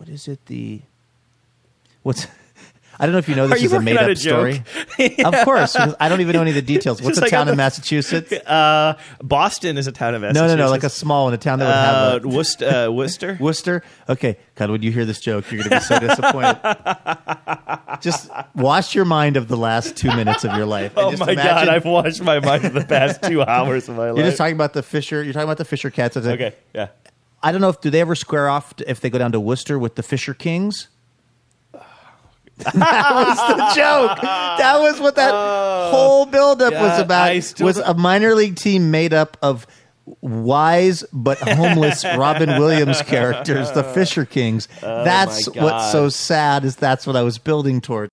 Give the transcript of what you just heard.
what is it? What's I don't know if you know this is a made-up story. Yeah. Of course. I don't even know any of the details. What's a town in Massachusetts? Boston is a town in Massachusetts. No, like a small one, a town that would have Worcester. Worcester? Okay. God, when you hear this joke, you're going to be so disappointed. Just wash your mind of the last 2 minutes of your life. Oh, my God. I've washed my mind of the past 2 hours of my life. You're just talking about the Fisher. You're talking about the Fisher Cats. Okay, yeah. I don't know do they ever square off if they go down to Worcester with the Fisher Kings? That was the joke. That was what that whole buildup was about. Was a minor league team made up of wise but homeless Robin Williams characters, the Fisher Kings. That's what's so sad. That's what I was building toward.